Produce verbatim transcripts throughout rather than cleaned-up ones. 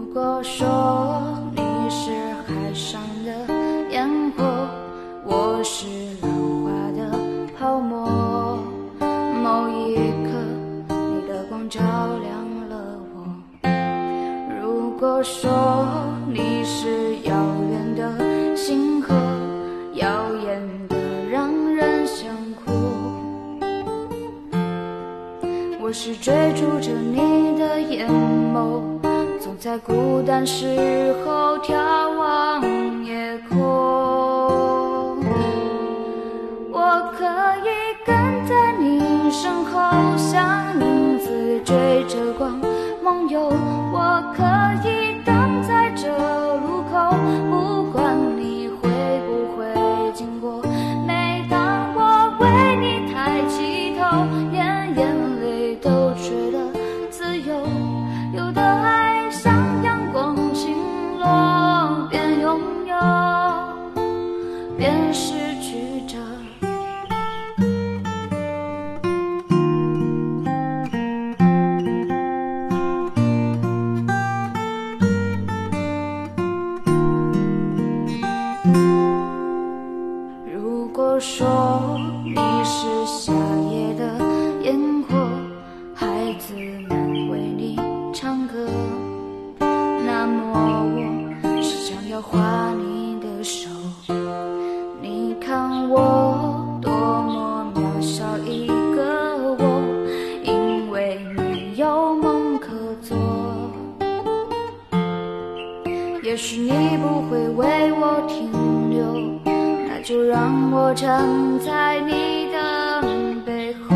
果说你是海上的烟火，我是浪花的泡沫，某一刻你的光照亮了我。如果说你是遥远的星河，耀眼的让人想哭，我是追逐着你的眼眸，总在孤单时候眺望夜空。我可以跟在你身后，像影子追着光梦游。我可以等在这路口，不管你会不会经过。每当我为你抬起头，连眼泪都觉得自由。有的爱像阳光倾落，边拥有边失去着。如果说你是夏夜的烟火，孩子们为你唱歌，那么我是想要画你的手。你看我多么渺小一个我，因为你有梦可做。也许你不会为我停留，那就让我站在你的背后。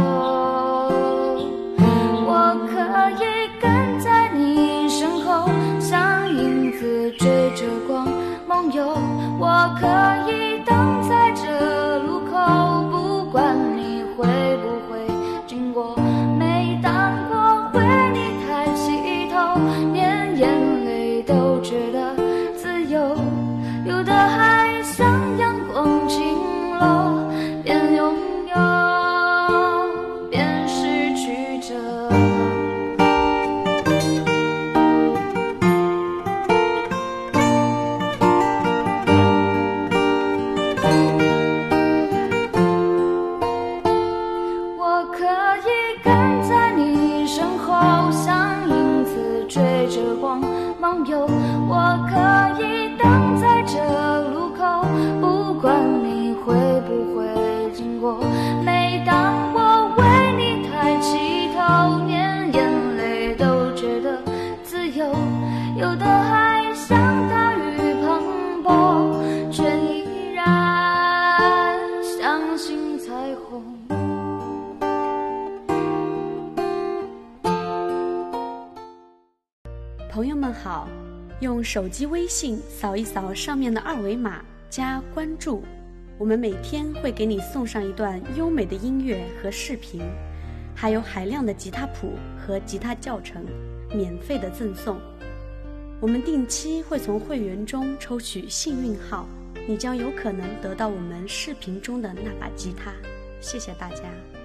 我可以跟在你身后，像影子追着光梦游。我可以等在这路口，不管你会不会经过。每当我为你抬起头，连眼泪都觉得自由。有的爱像阳光倾落，边拥有边失去着。我可以跟在你身后，像影子追着光梦游。我可以等在这路口，不管你会不会经过。每当我为你抬起头，连眼泪都觉得自由。有的爱像大雨磅礴，却依然相信彩虹。 朋友们好，用手机微信扫一扫上面的二维码加关注，我们每天会给你送上一段优美的音乐和视频，还有海量的吉他谱和吉他教程免费的赠送。我们定期会从会员中抽取幸运号，你将有可能得到我们视频中的那把吉他。谢谢大家。